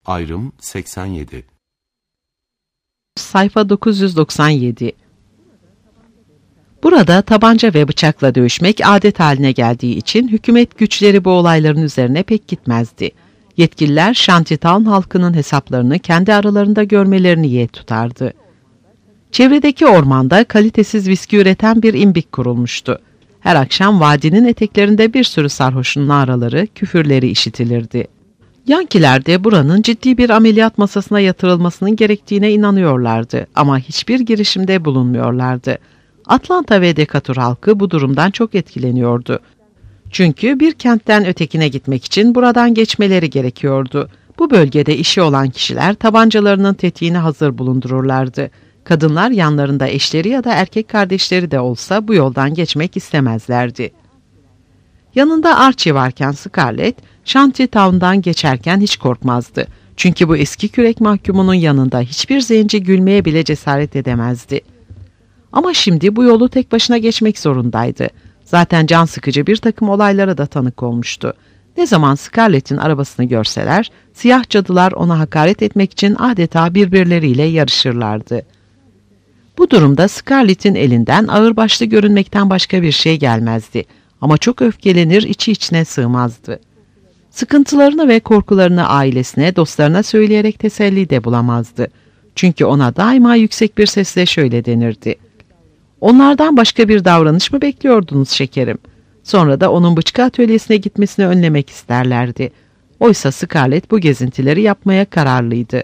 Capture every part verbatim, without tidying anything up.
Ayrım seksen yedi. Sayfa dokuz yüz doksan yedi. Burada tabanca ve bıçakla dövüşmek adet haline geldiği için hükümet güçleri bu olayların üzerine pek gitmezdi. Yetkililer Shantytown halkının hesaplarını kendi aralarında görmelerini yeğet tutardı. Çevredeki ormanda kalitesiz viski üreten bir imbik kurulmuştu. Her akşam vadinin eteklerinde bir sürü sarhoşun naraları, küfürleri işitilirdi. Yankiler de buranın ciddi bir ameliyat masasına yatırılmasının gerektiğine inanıyorlardı ama hiçbir girişimde bulunmuyorlardı. Atlanta ve Decatur halkı bu durumdan çok etkileniyordu. Çünkü bir kentten ötekine gitmek için buradan geçmeleri gerekiyordu. Bu bölgede işi olan kişiler tabancalarının tetiğini hazır bulundururlardı. Kadınlar yanlarında eşleri ya da erkek kardeşleri de olsa bu yoldan geçmek istemezlerdi. Yanında Archie varken Scarlett, Shantytown'dan geçerken hiç korkmazdı. Çünkü bu eski kürek mahkumunun yanında hiçbir zenci gülmeye bile cesaret edemezdi. Ama şimdi bu yolu tek başına geçmek zorundaydı. Zaten can sıkıcı bir takım olaylara da tanık olmuştu. Ne zaman Scarlett'in arabasını görseler, siyah cadılar ona hakaret etmek için adeta birbirleriyle yarışırlardı. Bu durumda Scarlett'in elinden ağırbaşlı görünmekten başka bir şey gelmezdi. Ama çok öfkelenir, içi içine sığmazdı. Sıkıntılarını ve korkularını ailesine, dostlarına söyleyerek teselli de bulamazdı. Çünkü ona daima yüksek bir sesle şöyle denirdi: "Onlardan başka bir davranış mı bekliyordunuz şekerim?" Sonra da onun bıçkı atölyesine gitmesini önlemek isterlerdi. Oysa Scarlett bu gezintileri yapmaya kararlıydı.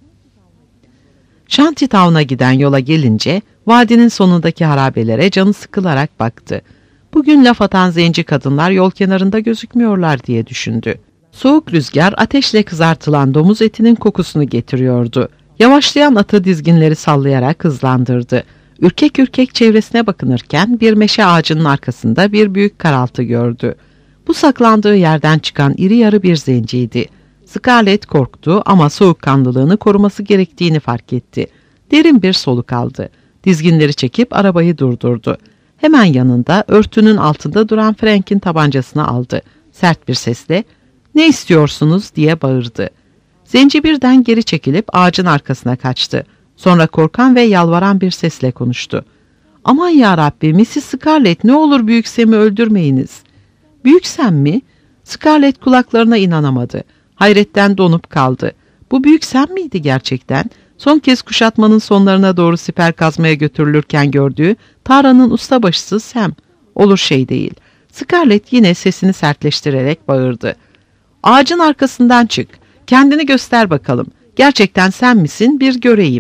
Shantytown'a giden yola gelince vadinin sonundaki harabelere canı sıkılarak baktı. Bugün laf atan zenci kadınlar yol kenarında gözükmüyorlar diye düşündü. Soğuk rüzgar ateşle kızartılan domuz etinin kokusunu getiriyordu. Yavaşlayan atı dizginleri sallayarak hızlandırdı. Ürkek ürkek çevresine bakınırken bir meşe ağacının arkasında bir büyük karaltı gördü. Bu saklandığı yerden çıkan iri yarı bir zenciydi. Scarlett korktu ama soğukkanlılığını koruması gerektiğini fark etti. Derin bir soluk aldı. Dizginleri çekip arabayı durdurdu. Hemen yanında örtünün altında duran Frank'in tabancasını aldı. Sert bir sesle "Ne istiyorsunuz?" diye bağırdı. Zenci birden geri çekilip ağacın arkasına kaçtı. Sonra korkan ve yalvaran bir sesle konuştu. "Aman yarabbi, missis Scarlett, ne olur Büyük Sam'i öldürmeyiniz." "Büyük Sam mi?" Scarlett kulaklarına inanamadı. Hayretten donup kaldı. Bu Büyük Sam miydi gerçekten? Son kez kuşatmanın sonlarına doğru siper kazmaya götürülürken gördüğü Tara'nın ustabaşısı Sam. Olur şey değil. Scarlett yine sesini sertleştirerek bağırdı. "Ağacın arkasından çık. Kendini göster bakalım. Gerçekten sen misin? Bir göreyim."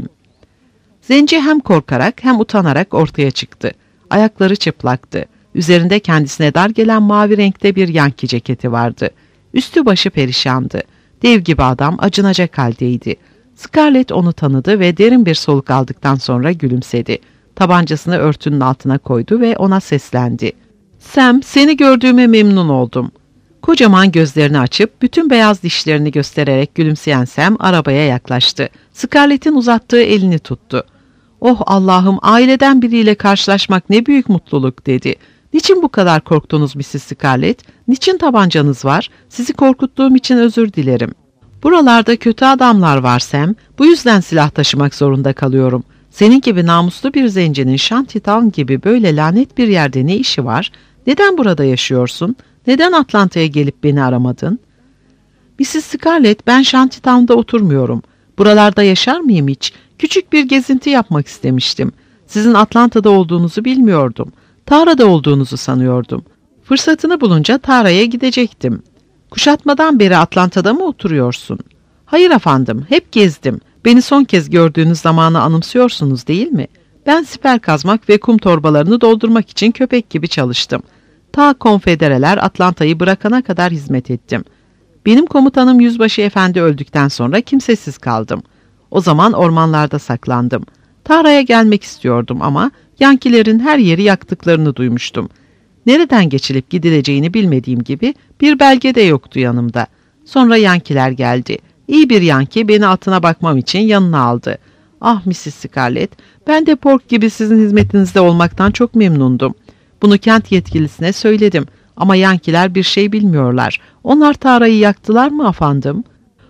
Zenci hem korkarak hem utanarak ortaya çıktı. Ayakları çıplaktı. Üzerinde kendisine dar gelen mavi renkte bir yanki ceketi vardı. Üstü başı perişandı. Dev gibi adam acınacak haldeydi. Scarlett onu tanıdı ve derin bir soluk aldıktan sonra gülümsedi. Tabancasını örtünün altına koydu ve ona seslendi. "Sam, seni gördüğüme memnun oldum." Kocaman gözlerini açıp bütün beyaz dişlerini göstererek gülümseyen Sam arabaya yaklaştı. Scarlett'in uzattığı elini tuttu. "Oh Allah'ım, aileden biriyle karşılaşmak ne büyük mutluluk," dedi. "Niçin bu kadar korktunuz missis Scarlett? Niçin tabancanız var? Sizi korkuttuğum için özür dilerim." "Buralarda kötü adamlar var Sam. Bu yüzden silah taşımak zorunda kalıyorum. Senin gibi namuslu bir zencinin Shantytown gibi böyle lanet bir yerde ne işi var? Neden burada yaşıyorsun? Neden Atlanta'ya gelip beni aramadın?" "missis Scarlett, ben Shantytown'da oturmuyorum. Buralarda yaşar mıyım hiç? Küçük bir gezinti yapmak istemiştim. Sizin Atlanta'da olduğunuzu bilmiyordum. Tara'da olduğunuzu sanıyordum. Fırsatını bulunca Tara'ya gidecektim." "Kuşatmadan beri Atlanta'da mı oturuyorsun?" "Hayır efendim, hep gezdim. Beni son kez gördüğünüz zamanı anımsıyorsunuz değil mi? Ben siper kazmak ve kum torbalarını doldurmak için köpek gibi çalıştım. Ta konfedereler Atlanta'yı bırakana kadar hizmet ettim. Benim komutanım Yüzbaşı Efendi öldükten sonra kimsesiz kaldım. O zaman ormanlarda saklandım. Tara'ya gelmek istiyordum ama Yankilerin her yeri yaktıklarını duymuştum. Nereden geçilip gidileceğini bilmediğim gibi bir belge de yoktu yanımda. Sonra Yankiler geldi. İyi bir Yanki beni atına bakmam için yanına aldı. Ah missis Scarlett, ben de Pork gibi sizin hizmetinizde olmaktan çok memnundum. Bunu kent yetkilisine söyledim ama Yankiler bir şey bilmiyorlar. Onlar Tara'yı yaktılar mı efendim?"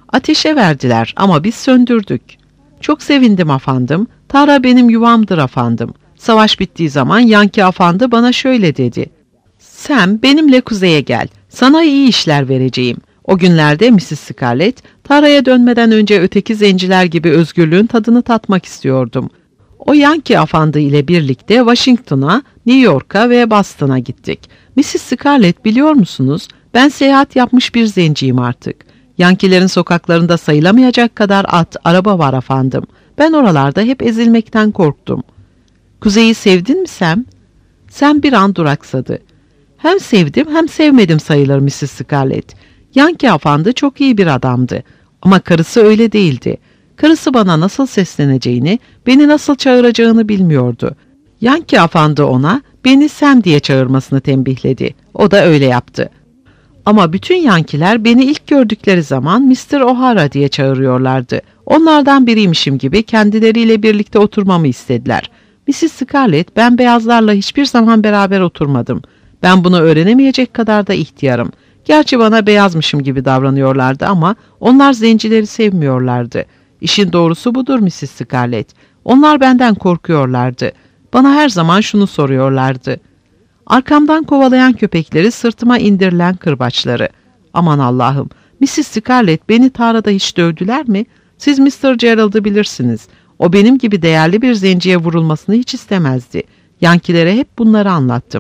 Ateşe verdiler ama biz söndürdük. Çok sevindim afandım. Tara benim yuvamdır afandım. Savaş bittiği zaman Yankee afandı bana şöyle dedi. Sen benimle kuzeye gel. Sana iyi işler vereceğim. O günlerde missis Scarlett, Tara'ya dönmeden önce öteki zenciler gibi özgürlüğün tadını tatmak istiyordum. O Yankee afandı ile birlikte Washington'a, New York'a ve Boston'a gittik. missis Scarlett biliyor musunuz? Ben seyahat yapmış bir zenciyim artık. Yankilerin sokaklarında sayılamayacak kadar at, araba var afandım. Ben oralarda hep ezilmekten korktum. Kuzeyi sevdin mi Sam? Sam bir an duraksadı. Hem sevdim hem sevmedim sayılır missis Scarlett. Yankee afandı çok iyi bir adamdı. Ama karısı öyle değildi. Karısı bana nasıl sesleneceğini, beni nasıl çağıracağını bilmiyordu. Yankee afandı ona, beni Sam diye çağırmasını tembihledi. O da öyle yaptı. Ama bütün Yankiler beni ilk gördükleri zaman mister O'Hara diye çağırıyorlardı. Onlardan biriymişim gibi kendileriyle birlikte oturmamı istediler. missis Scarlett, ben beyazlarla hiçbir zaman beraber oturmadım. Ben bunu öğrenemeyecek kadar da ihtiyarım. Gerçi bana beyazmışım gibi davranıyorlardı ama onlar zencileri sevmiyorlardı. İşin doğrusu budur missis Scarlett. Onlar benden korkuyorlardı. Bana her zaman şunu soruyorlardı. Arkamdan kovalayan köpekleri, sırtıma indirilen kırbaçları. Aman Allah'ım, missis Scarlett beni Tara'da hiç dövdüler mi? Siz mister Gerald'ı bilirsiniz. O benim gibi değerli bir zenciye vurulmasını hiç istemezdi. Yankilere hep bunları anlattım.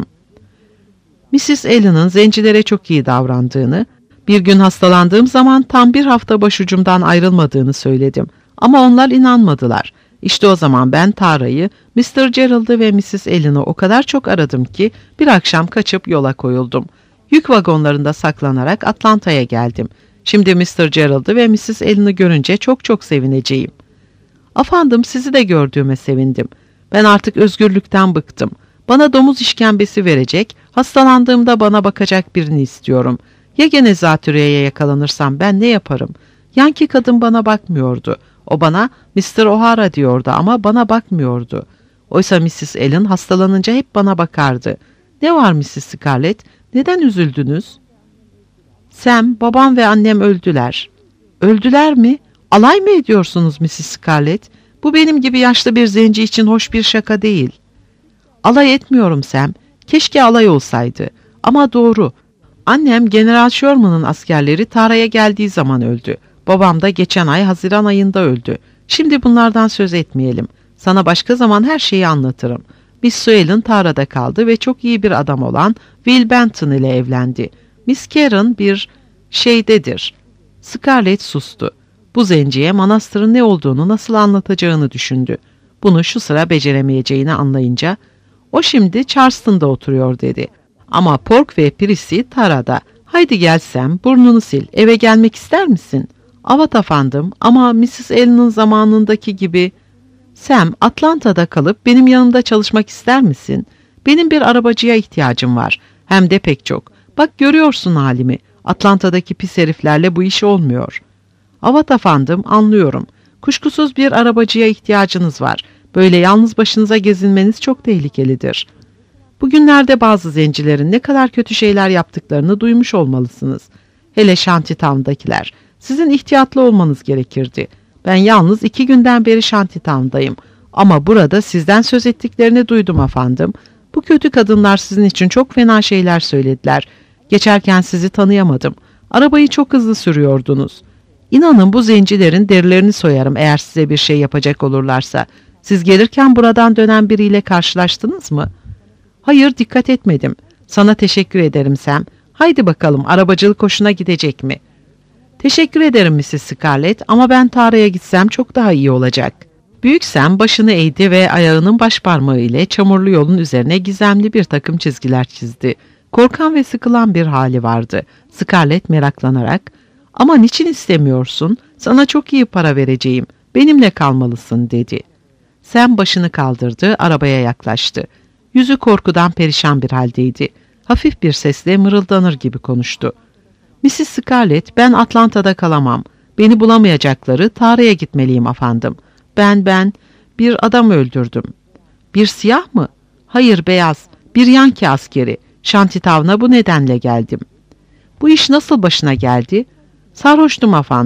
missis Allen'ın zencilere çok iyi davrandığını, bir gün hastalandığım zaman tam bir hafta başucumdan ayrılmadığını söyledim. Ama onlar inanmadılar. İşte o zaman ben Tara'yı, mister Gerald'ı ve missis Allen'ı o kadar çok aradım ki bir akşam kaçıp yola koyuldum. Yük vagonlarında saklanarak Atlanta'ya geldim. Şimdi mister Gerald'ı ve missis Allen'ı görünce çok çok sevineceğim. Afandım, sizi de gördüğüme sevindim. Ben artık özgürlükten bıktım. Bana domuz işkembesi verecek, hastalandığımda bana bakacak birini istiyorum. Ya gene zatürreye yakalanırsam ben ne yaparım? Yankee kadın bana bakmıyordu. O bana mister O'Hara diyordu ama bana bakmıyordu. Oysa missis Allen hastalanınca hep bana bakardı. Ne var missis Scarlett? Neden üzüldünüz? Sam, babam ve annem öldüler. Öldüler mi? Alay mı ediyorsunuz missis Scarlett? Bu benim gibi yaşlı bir zenci için hoş bir şaka değil. Alay etmiyorum Sam. Keşke alay olsaydı. Ama doğru. Annem General Sherman'ın askerleri Tara'ya geldiği zaman öldü. Babam da geçen ay Haziran ayında öldü. Şimdi bunlardan söz etmeyelim. Sana başka zaman her şeyi anlatırım. Miss Suellen Tara'da kaldı ve çok iyi bir adam olan Will Benton ile evlendi. Miss Karen bir şeydedir. Scarlett sustu. Bu zenciye manastırın ne olduğunu nasıl anlatacağını düşündü. Bunu şu sıra beceremeyeceğini anlayınca, o şimdi Charleston'da oturuyor dedi. Ama Pork ve Prissy Tara'da. Haydi gelsem, burnunu sil, eve gelmek ister misin? Evet efendim, ama missis Allen'ın zamanındaki gibi. Sam, Atlanta'da kalıp benim yanımda çalışmak ister misin? Benim bir arabacıya ihtiyacım var. Hem de pek çok. Bak görüyorsun halimi. Atlanta'daki pis heriflerle bu iş olmuyor. Evet efendim, anlıyorum. Kuşkusuz bir arabacıya ihtiyacınız var. Böyle yalnız başınıza gezinmeniz çok tehlikelidir. Bugünlerde bazı zencilerin ne kadar kötü şeyler yaptıklarını duymuş olmalısınız. Hele Shantytown'dakiler. Sizin ihtiyatlı olmanız gerekirdi. Ben yalnız iki günden beri Shantytown'dayım. Ama burada sizden söz ettiklerini duydum efendim. Bu kötü kadınlar sizin için çok fena şeyler söylediler. Geçerken sizi tanıyamadım. Arabayı çok hızlı sürüyordunuz. İnanın bu zencilerin derilerini soyarım eğer size bir şey yapacak olurlarsa. Siz gelirken buradan dönen biriyle karşılaştınız mı? Hayır, dikkat etmedim. Sana teşekkür ederim Sam. Haydi bakalım, arabacılık hoşuna gidecek mi? Teşekkür ederim missis Scarlett ama ben Tara'ya gitsem çok daha iyi olacak. Büyük Sam başını eğdi ve ayağının baş parmağı ile çamurlu yolun üzerine gizemli bir takım çizgiler çizdi. Korkan ve sıkılan bir hali vardı. Scarlett meraklanarak, "Ama niçin istemiyorsun? Sana çok iyi para vereceğim. Benimle kalmalısın," dedi. Sam başını kaldırdı, arabaya yaklaştı. Yüzü korkudan perişan bir haldeydi. Hafif bir sesle mırıldanır gibi konuştu. "missis Scarlett, ben Atlanta'da kalamam. Beni bulamayacakları Tara'ya gitmeliyim efendim. Ben, ben bir adam öldürdüm." "Bir siyah mı?" "Hayır, beyaz. Bir Yankee askeri. Shantytown'a bu nedenle geldim." "Bu iş nasıl başına geldi?" "Sarhoştum efendim.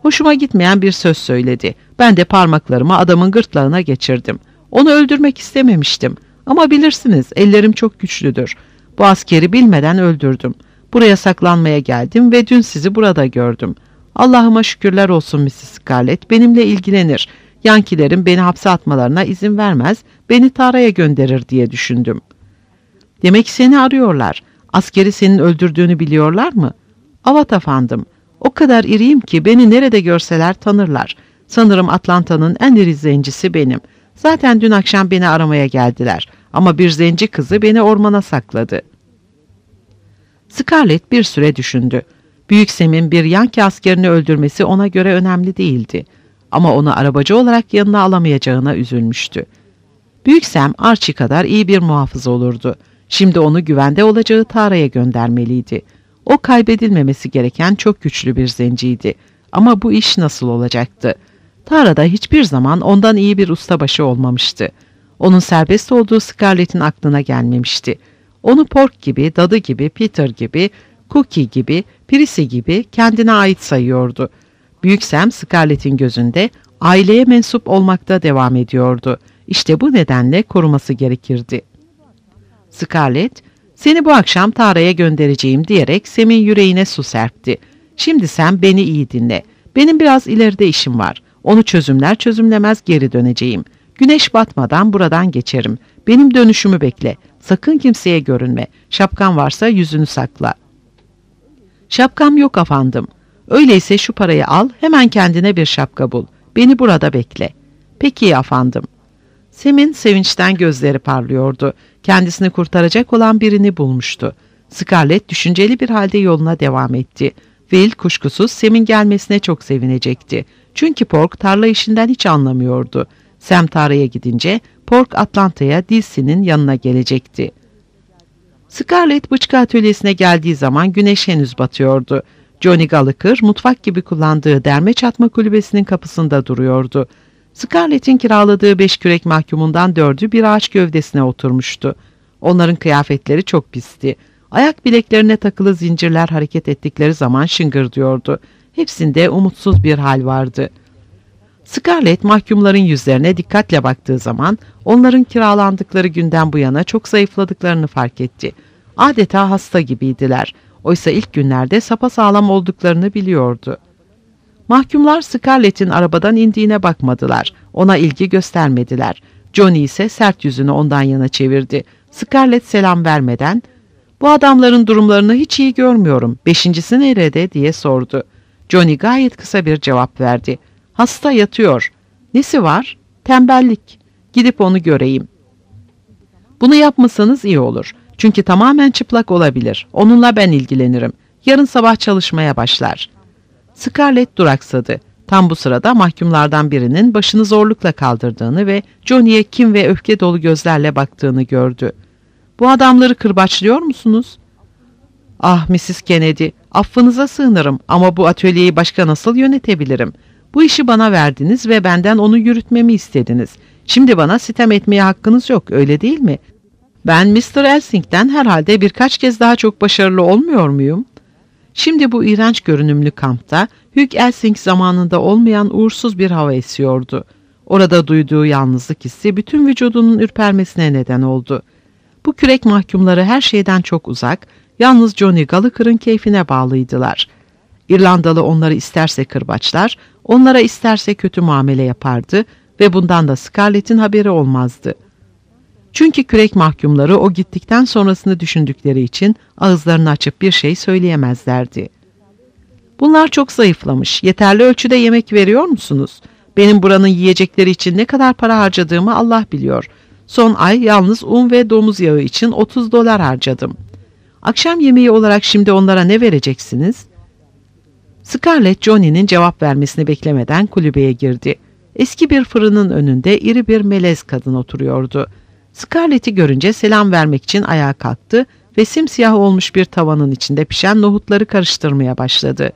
Hoşuma gitmeyen bir söz söyledi. Ben de parmaklarımı adamın gırtlağına geçirdim. Onu öldürmek istememiştim. Ama bilirsiniz, ellerim çok güçlüdür. Bu askeri bilmeden öldürdüm. Buraya saklanmaya geldim ve dün sizi burada gördüm. Allah'ıma şükürler olsun missis Scarlett, benimle ilgilenir. Yankilerin beni hapse atmalarına izin vermez, beni Tara'ya gönderir diye düşündüm. Demek seni arıyorlar. Askeri senin öldürdüğünü biliyorlar mı? Evet efendim. O kadar iriyim ki beni nerede görseler tanırlar. Sanırım Atlanta'nın en iri zencisi benim. Zaten dün akşam beni aramaya geldiler. Ama bir zenci kızı beni ormana sakladı. Scarlett bir süre düşündü. Büyük Sam'in bir Yankee askerini öldürmesi ona göre önemli değildi. Ama onu arabacı olarak yanına alamayacağına üzülmüştü. Büyük Sam, Archie kadar iyi bir muhafız olurdu. Şimdi onu güvende olacağı Tara'ya göndermeliydi. O kaybedilmemesi gereken çok güçlü bir zenciydi. Ama bu iş nasıl olacaktı? Tara'da hiçbir zaman ondan iyi bir ustabaşı olmamıştı. Onun serbest olduğu Scarlett'in aklına gelmemişti. Onu Pork gibi, Dadı gibi, Peter gibi, Cookie gibi, Prissy gibi kendine ait sayıyordu. Büyük Sam, Scarlett'in gözünde aileye mensup olmakta devam ediyordu. İşte bu nedenle koruması gerekirdi. Scarlett, seni bu akşam Tara'ya göndereceğim diyerek Sam'in yüreğine su serpti. Şimdi Sam, beni iyi dinle. Benim biraz ileride işim var. Onu çözümler çözümlemez geri döneceğim. Güneş batmadan buradan geçerim. Benim dönüşümü bekle. Sakın kimseye görünme. Şapkan varsa yüzünü sakla. Şapkam yok efendim. Öyleyse şu parayı al, hemen kendine bir şapka bul. Beni burada bekle. Peki efendim. Sam'in sevinçten gözleri parlıyordu. Kendisini kurtaracak olan birini bulmuştu. Scarlett düşünceli bir halde yoluna devam etti. Will kuşkusuz Sam'in gelmesine çok sevinecekti. Çünkü Pork tarla işinden hiç anlamıyordu. Sam tarlaya gidince Pork Atlanta'ya Dilsy'nin yanına gelecekti. Scarlett bıçkı atölyesine geldiği zaman güneş henüz batıyordu. Johnny Gallagher mutfak gibi kullandığı derme çatma kulübesinin kapısında duruyordu. Scarlett'in kiraladığı beş kürek mahkumundan dördü bir ağaç gövdesine oturmuştu. Onların kıyafetleri çok pisti. Ayak bileklerine takılı zincirler hareket ettikleri zaman şıngırdıyordu. Hepsinde umutsuz bir hal vardı. Scarlett mahkumların yüzlerine dikkatle baktığı zaman onların kiralandıkları günden bu yana çok zayıfladıklarını fark etti. Adeta hasta gibiydiler. Oysa ilk günlerde sapasağlam olduklarını biliyordu. Mahkumlar Scarlett'in arabadan indiğine bakmadılar. Ona ilgi göstermediler. Johnny ise sert yüzünü ondan yana çevirdi. Scarlett selam vermeden, "Bu adamların durumlarını hiç iyi görmüyorum. Beşincisi nerede?" diye sordu. Johnny gayet kısa bir cevap verdi. "Hasta yatıyor." "Nesi var?" "Tembellik. Gidip onu göreyim." "Bunu yapmasanız iyi olur. Çünkü tamamen çıplak olabilir. Onunla ben ilgilenirim. Yarın sabah çalışmaya başlar." Scarlett duraksadı. Tam bu sırada mahkumlardan birinin başını zorlukla kaldırdığını ve Johnny'ye kin ve öfke dolu gözlerle baktığını gördü. "Bu adamları kırbaçlıyor musunuz?" "Ah missis Kennedy, affınıza sığınırım ama bu atölyeyi başka nasıl yönetebilirim? Bu işi bana verdiniz ve benden onu yürütmemi istediniz. Şimdi bana sitem etmeye hakkınız yok, öyle değil mi? Ben mister Elsing'den herhalde birkaç kez daha çok başarılı olmuyor muyum?" Şimdi bu iğrenç görünümlü kampta Hugh Elsing zamanında olmayan uğursuz bir hava esiyordu. Orada duyduğu yalnızlık hissi bütün vücudunun ürpermesine neden oldu. Bu kürek mahkumları her şeyden çok uzak, yalnız Johnny Gallagher'ın keyfine bağlıydılar. İrlandalı onları isterse kırbaçlar, onlara isterse kötü muamele yapardı ve bundan da Scarlett'in haberi olmazdı. Çünkü kürek mahkumları o gittikten sonrasını düşündükleri için ağızlarını açıp bir şey söyleyemezlerdi. "Bunlar çok zayıflamış. Yeterli ölçüde yemek veriyor musunuz? Benim buranın yiyecekleri için ne kadar para harcadığımı Allah biliyor. Son ay yalnız un ve domuz yağı için otuz dolar harcadım. Akşam yemeği olarak şimdi onlara ne vereceksiniz?" Scarlett Johnny'nin cevap vermesini beklemeden kulübeye girdi. Eski bir fırının önünde iri bir melez kadın oturuyordu. Scarlett'i görünce selam vermek için ayağa kalktı ve simsiyah olmuş bir tavanın içinde pişen nohutları karıştırmaya başladı.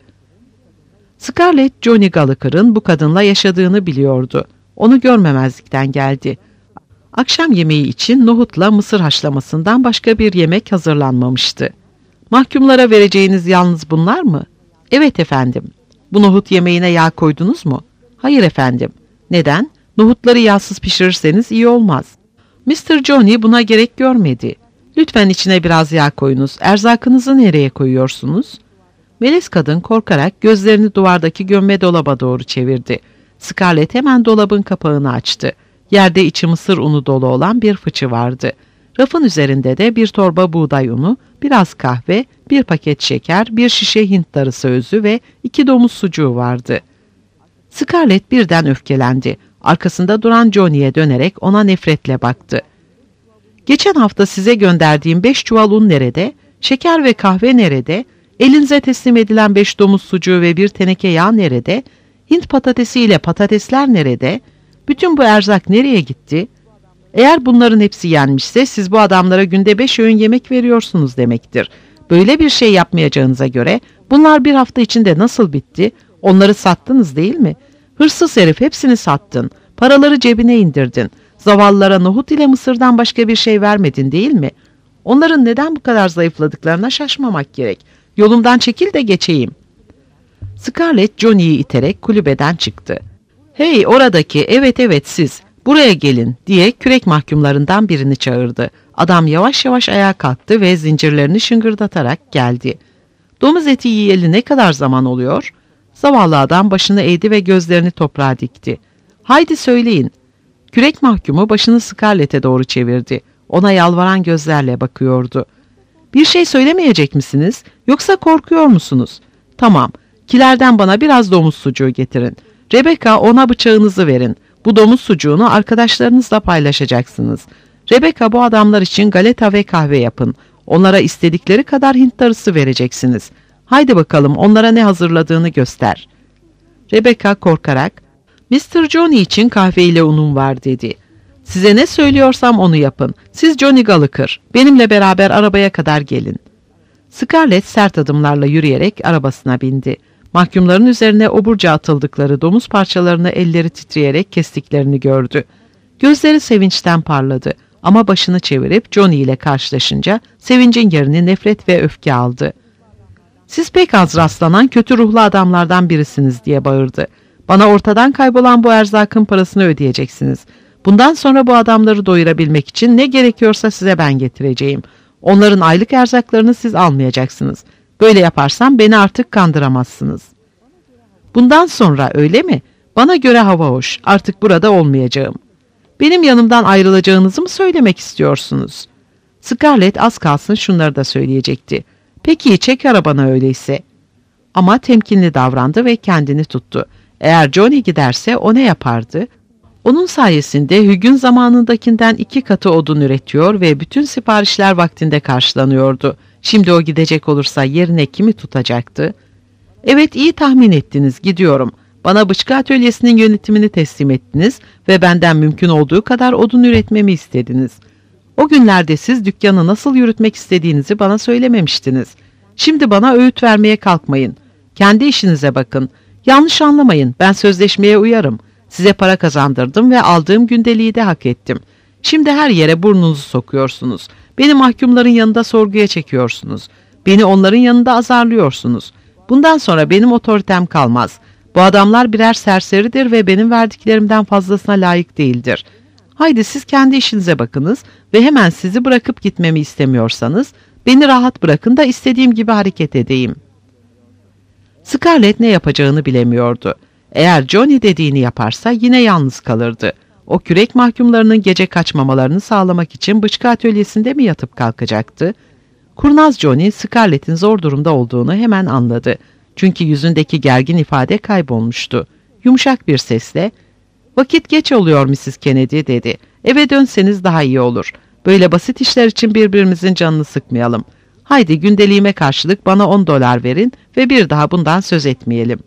Scarlett, Johnny Gallagher'ın bu kadınla yaşadığını biliyordu. Onu görmemezlikten geldi. Akşam yemeği için nohutla mısır haşlamasından başka bir yemek hazırlanmamıştı. "Mahkumlara vereceğiniz yalnız bunlar mı?" "Evet efendim." Bu nohut yemeğine yağ koydunuz mu? Hayır efendim. Neden? Nohutları yağsız pişirirseniz iyi olmaz. mister Johnny buna gerek görmedi. Lütfen içine biraz yağ koyunuz. Erzakınızı nereye koyuyorsunuz? Melez kadın korkarak gözlerini duvardaki gömme dolaba doğru çevirdi. Scarlett hemen dolabın kapağını açtı. Yerde içi mısır unu dolu olan bir fıçı vardı. Rafın üzerinde de bir torba buğday unu, biraz kahve, bir paket şeker, bir şişe Hint darısı özü ve iki domuz sucuğu vardı. Scarlett birden öfkelendi. Arkasında duran Johnny'ye dönerek ona nefretle baktı. Geçen hafta size gönderdiğim beş çuval un nerede? Şeker ve kahve nerede? Elinize teslim edilen beş domuz sucuğu ve bir teneke yağ nerede? Hint patatesi ile patatesler nerede? Bütün bu erzak nereye gitti? Eğer bunların hepsi yenmişse siz bu adamlara günde beş öğün yemek veriyorsunuz demektir. Böyle bir şey yapmayacağınıza göre bunlar bir hafta içinde nasıl bitti? Onları sattınız değil mi? Hırsız herif, hepsini sattın. Paraları cebine indirdin. Zavallılara nohut ile mısırdan başka bir şey vermedin değil mi? Onların neden bu kadar zayıfladıklarına şaşmamak gerek. Yolumdan çekil de geçeyim. Scarlett Johnny'yi iterek kulübeden çıktı. Hey oradaki, evet evet siz, buraya gelin diye kürek mahkumlarından birini çağırdı. Adam yavaş yavaş ayağa kalktı ve zincirlerini şıngırdatarak geldi. Domuz eti yiyeli ne kadar zaman oluyor? Zavallı adam başını eğdi ve gözlerini toprağa dikti. Haydi söyleyin. Kürek mahkumu başını Scarlett'e doğru çevirdi. Ona yalvaran gözlerle bakıyordu. Bir şey söylemeyecek misiniz? Yoksa korkuyor musunuz? Tamam. Kilerden bana biraz domuz sucuğu getirin. Rebecca, ona bıçağınızı verin. Bu domuz sucuğunu arkadaşlarınızla paylaşacaksınız. Rebecca, bu adamlar için galeta ve kahve yapın. Onlara istedikleri kadar Hint darısı vereceksiniz. Haydi bakalım onlara ne hazırladığını göster. Rebecca korkarak, mister Johnny için kahve ile unum var dedi. Size ne söylüyorsam onu yapın. Siz Johnny Gallagher, benimle beraber arabaya kadar gelin. Scarlett sert adımlarla yürüyerek arabasına bindi. Mahkumların üzerine oburca atıldıkları domuz parçalarını elleri titreyerek kestiklerini gördü. Gözleri sevinçten parladı ama başını çevirip Johnny ile karşılaşınca sevincin yerini nefret ve öfke aldı. Siz pek az rastlanan kötü ruhlu adamlardan birisiniz diye bağırdı. Bana ortadan kaybolan bu erzakın parasını ödeyeceksiniz. Bundan sonra bu adamları doyurabilmek için ne gerekiyorsa size ben getireceğim. Onların aylık erzaklarını siz almayacaksınız. Böyle yaparsam beni artık kandıramazsınız. Bundan sonra öyle mi? Bana göre hava hoş. Artık burada olmayacağım. Benim yanımdan ayrılacağınızı mı söylemek istiyorsunuz? Scarlett az kalsın şunları da söyleyecekti. Peki çek arabana öyleyse. Ama temkinli davrandı ve kendini tuttu. Eğer Johnny giderse o ne yapardı? Onun sayesinde Hug'ün zamanındakinden iki katı odun üretiyor ve bütün siparişler vaktinde karşılanıyordu. Şimdi o gidecek olursa yerine kimi tutacaktı? Evet, iyi tahmin ettiniz, gidiyorum. Bana bıçkı atölyesinin yönetimini teslim ettiniz ve benden mümkün olduğu kadar odun üretmemi istediniz. O günlerde siz dükkanı nasıl yürütmek istediğinizi bana söylememiştiniz. Şimdi bana öğüt vermeye kalkmayın. Kendi işinize bakın. Yanlış anlamayın, ben sözleşmeye uyarım. Size para kazandırdım ve aldığım gündeliği de hak ettim. Şimdi her yere burnunuzu sokuyorsunuz. Beni mahkumların yanında sorguya çekiyorsunuz. Beni onların yanında azarlıyorsunuz. Bundan sonra benim otoritem kalmaz. Bu adamlar birer serseridir ve benim verdiklerimden fazlasına layık değildir. Haydi siz kendi işinize bakınız ve hemen sizi bırakıp gitmemi istemiyorsanız beni rahat bırakın da istediğim gibi hareket edeyim. Scarlett ne yapacağını bilemiyordu. Eğer Johnny dediğini yaparsa yine yalnız kalırdı. O kürek mahkumlarının gece kaçmamalarını sağlamak için bıçkı atölyesinde mi yatıp kalkacaktı? Kurnaz Johnny, Scarlett'in zor durumda olduğunu hemen anladı. Çünkü yüzündeki gergin ifade kaybolmuştu. Yumuşak bir sesle, "Vakit geç oluyor missis Kennedy," dedi. "Eve dönseniz daha iyi olur. Böyle basit işler için birbirimizin canını sıkmayalım. Haydi gündeliğime karşılık bana on dolar verin ve bir daha bundan söz etmeyelim."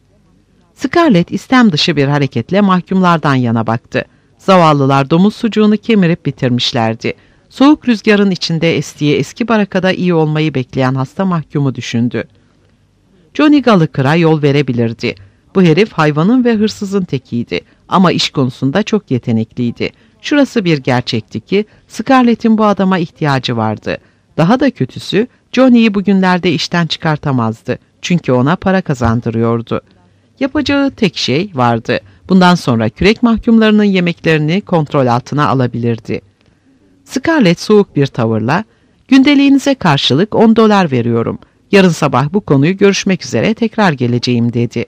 Scarlett istem dışı bir hareketle mahkumlardan yana baktı. Zavallılar domuz sucuğunu kemirip bitirmişlerdi. Soğuk rüzgarın içinde estiği eski barakada iyi olmayı bekleyen hasta mahkumu düşündü. Johnny Gallagher'a yol verebilirdi. Bu herif hayvanın ve hırsızın tekiydi ama iş konusunda çok yetenekliydi. Şurası bir gerçekti ki Scarlett'in bu adama ihtiyacı vardı. Daha da kötüsü Johnny'yi bugünlerde işten çıkartamazdı. Çünkü ona para kazandırıyordu. Yapacağı tek şey vardı. Bundan sonra kürek mahkumlarının yemeklerini kontrol altına alabilirdi. Scarlett soğuk bir tavırla, "Gündeliğinize karşılık on dolar veriyorum. Yarın sabah bu konuyu görüşmek üzere tekrar geleceğim," dedi.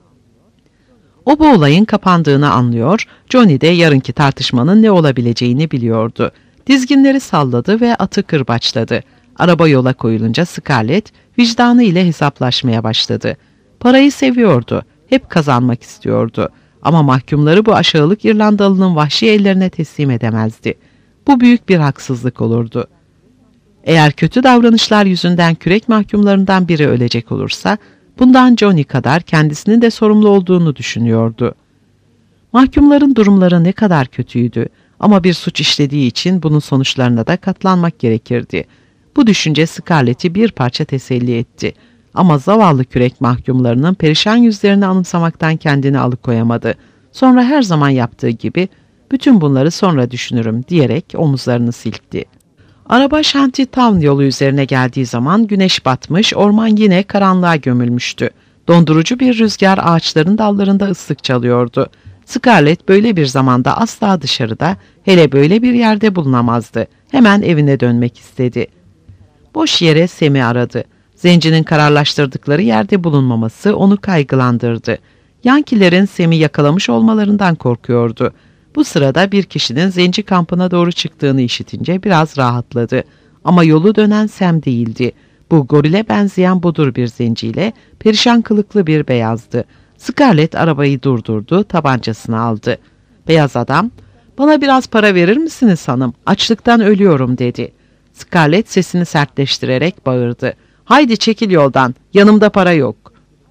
O bu olayın kapandığını anlıyor, Johnny de yarınki tartışmanın ne olabileceğini biliyordu. Dizginleri salladı ve atı kırbaçladı. Araba yola koyulunca Scarlett vicdanı ile hesaplaşmaya başladı. Parayı seviyordu, hep kazanmak istiyordu. Ama mahkumları bu aşağılık İrlandalı'nın vahşi ellerine teslim edemezdi. Bu büyük bir haksızlık olurdu. Eğer kötü davranışlar yüzünden kürek mahkumlarından biri ölecek olursa, bundan Johnny kadar kendisinin de sorumlu olduğunu düşünüyordu. Mahkumların durumları ne kadar kötüydü ama bir suç işlediği için bunun sonuçlarına da katlanmak gerekirdi. Bu düşünce Scarlett'i bir parça teselli etti. Ama zavallı kürek mahkumlarının perişan yüzlerini anımsamaktan kendini alıkoyamadı. Sonra her zaman yaptığı gibi, "Bütün bunları sonra düşünürüm," diyerek omuzlarını silkti. Araba Shantytown yolu üzerine geldiği zaman güneş batmış, orman yine karanlığa gömülmüştü. Dondurucu bir rüzgar ağaçların dallarında ıslık çalıyordu. Scarlett böyle bir zamanda asla dışarıda, hele böyle bir yerde bulunamazdı. Hemen evine dönmek istedi. Boş yere Sam'i aradı. Zencinin kararlaştırdıkları yerde bulunmaması onu kaygılandırdı. Yankilerin Sam'i yakalamış olmalarından korkuyordu. Bu sırada bir kişinin zenci kampına doğru çıktığını işitince biraz rahatladı. Ama yolu dönen Sam değildi. Bu gorile benzeyen budur bir zenciyle perişan kılıklı bir beyazdı. Scarlett arabayı durdurdu, tabancasını aldı. Beyaz adam, "Bana biraz para verir misiniz hanım? Açlıktan ölüyorum," dedi. Scarlett sesini sertleştirerek bağırdı. "Haydi çekil yoldan, yanımda para yok."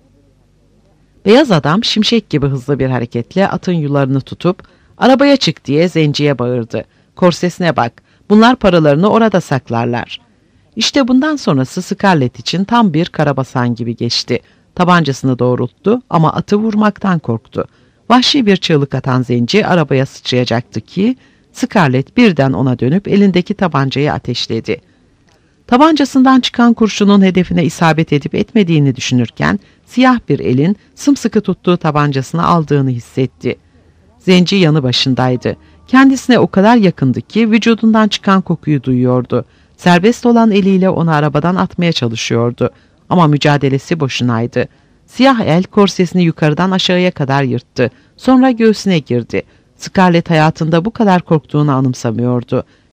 Beyaz adam şimşek gibi hızlı bir hareketle atın yularını tutup, "Arabaya çık," diye zenciye bağırdı. "Korsesine bak, bunlar paralarını orada saklarlar." İşte bundan sonrası Scarlett için tam bir karabasan gibi geçti. Tabancasını doğrulttu ama atı vurmaktan korktu. Vahşi bir çığlık atan zenci arabaya sıçrayacaktı ki, Scarlett birden ona dönüp elindeki tabancayı ateşledi. Tabancasından çıkan kurşunun hedefine isabet edip etmediğini düşünürken, siyah bir elin sımsıkı tuttuğu tabancasını aldığını hissetti. Zenci yanı başındaydı. Kendisine o kadar yakındı ki vücudundan çıkan kokuyu duyuyordu. Serbest olan eliyle onu arabadan atmaya çalışıyordu. Ama mücadelesi boşunaydı. Siyah el korsesini yukarıdan aşağıya kadar yırttı. Sonra göğsüne girdi. Scarlett hayatında bu kadar korktuğunu anımsamıyordu.